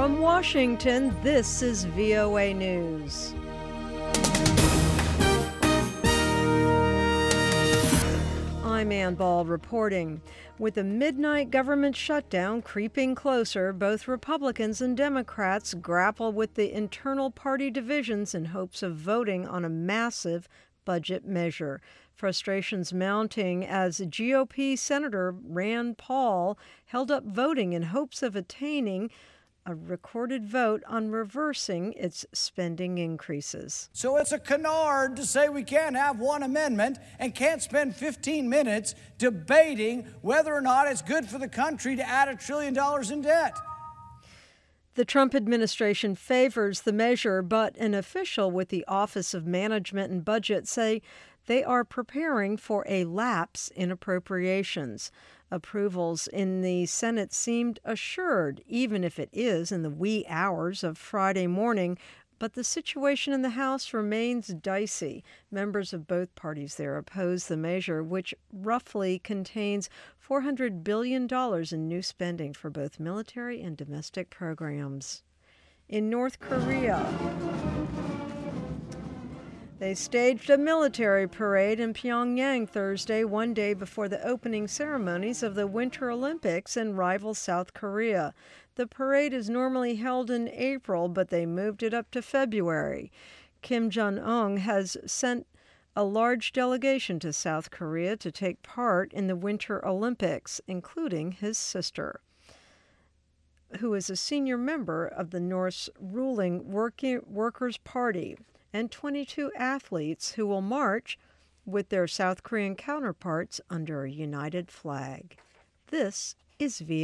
From Washington, this is VOA News. I'm Ann Ball reporting. With the midnight government shutdown creeping closer, both Republicans and Democrats grapple with the internal party divisions in hopes of voting on a massive budget measure. Frustrations mounting as GOP Senator Rand Paul held up voting in hopes of attaining a recorded vote on reversing its spending increases. So it's a canard to say we can't have one amendment and can't spend 15 minutes debating whether or not it's good for the country to add $1 trillion in debt. The Trump administration favors the measure, but an official with the Office of Management and Budget say they are preparing for a lapse in appropriations. Approvals in the Senate seemed assured, even if it is in the wee hours of Friday morning, but the situation in the House remains dicey. Members of both parties there oppose the measure, which roughly contains $400 billion in new spending for both military and domestic programs. In North Korea, they staged a military parade in Pyongyang Thursday, one day before the opening ceremonies of the Winter Olympics in rival South Korea. The parade is normally held in April, but they moved it up to February. Kim Jong-un has sent a large delegation to South Korea to take part in the Winter Olympics, including his sister, who is a senior member of the North's ruling Workers' Party, and 22 athletes who will march with their South Korean counterparts under a united flag. This is VOA.